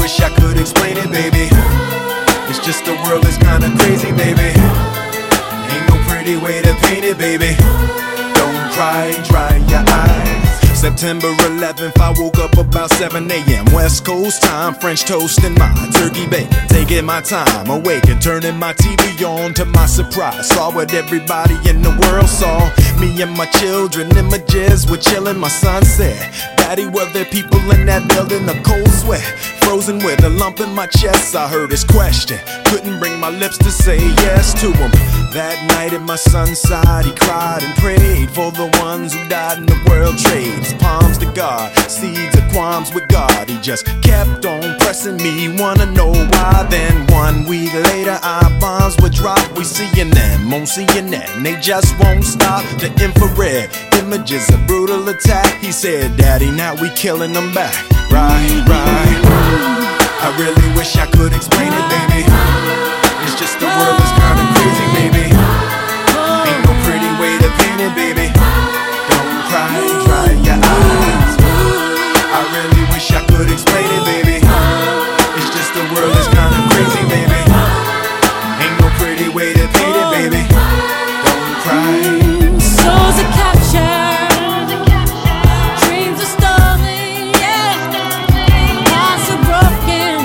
wish I could explain it, baby. It's just the world is kinda crazy, baby. Ain't no pretty way to paint it, baby. Don't cry, dry your eyes. September 11th, I woke up about 7 a.m. West Coast time, French toast and my turkey bacon. Taking my time, awake and turning my TV on. To my surprise, saw what everybody in the world saw. Me and my children, images were chilling. My son said, Daddy, were there people in that building? A cold sweat, frozen with a lump in my chest. I heard his question, couldn't bring my lips to say yes to him. That night at my son's side, he cried and prayed for the ones who died in the world trade. His palms to God, seeds of qualms with God. He just kept on pressing me, wanna know why. Then 1 week later, our bombs would drop. We seeing them on CNN, they just won't stop. The infrared images, a brutal attack. He said, Daddy, now we killing them back. Right. I really wish I could explain it, baby. It's just the world is kinda crazy, baby. Ain't no pretty way to paint it, baby. Don't cry, dry your eyes. I really wish I could explain it, baby. It's just the world is kinda crazy, baby. Ain't no pretty way to paint it, baby. Don't cry. Souls are captured, dreams are stolen, yeah. Hearts are broken,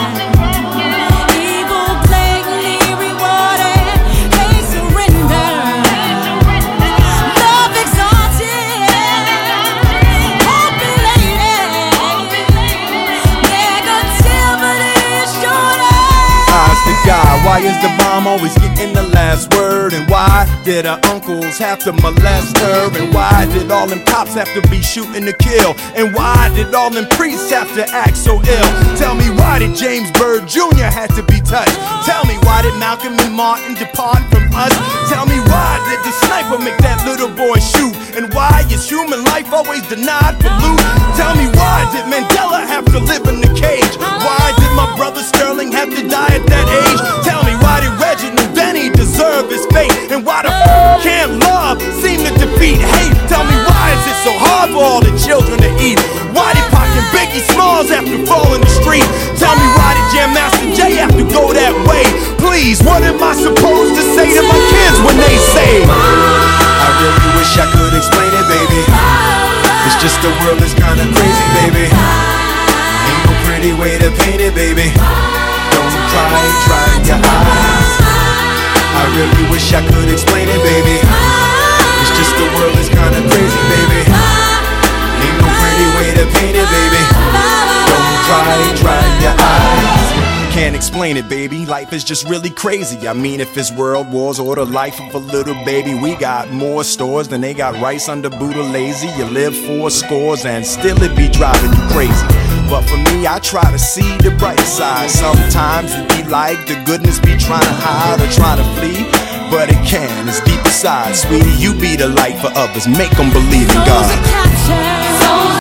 evil blatantly rewarded, hate surrendered, love exalted, hope elated, negativity is shorter. Eyes to God, why is the bomb always getting the last word? And why did her uncles have to molest her? And why did all them cops have to be shooting to kill? And why did all them priests have to act so ill? Tell me, why did James Byrd Jr. have to be touched? Tell me, why did Malcolm and Martin depart from us? Tell me, why did the sniper make that little boy shoot? And why is human life always denied for loot? Tell me, why did Mandela have to live in the cage? Why did my brother Sterling have to die at that age? Tell me, why did Reginald Denny deserve his fate? And why the can't love seem to defeat hate? Tell me, why is it so hard for all the children to eat? Why did Pac and Biggie Smalls have to fall in the street? Tell me, why did Jam Master Jay have to go that way? Please, what am I supposed to say to my kids when they say, I really wish I could explain it, baby. It's just the world is kinda crazy, baby. Ain't no pretty way to paint it, baby. Don't cry, dry your eyes. I really wish I could explain it, baby. It's just the world is kinda crazy, baby. Ain't no pretty way to paint it, baby. Don't cry, dry your eyes. Can't explain it, baby. Life is just really crazy. I mean, if it's world wars or the life of a little baby, we got more stores than they got rice under Buddha lazy. You live 4 scores and still it be driving you crazy. But for me, I try to see the bright side. Sometimes it be like the goodness be trying to hide or trying to flee, but it can, it's deep inside. Sweetie, you be the light for others, make them believe in God.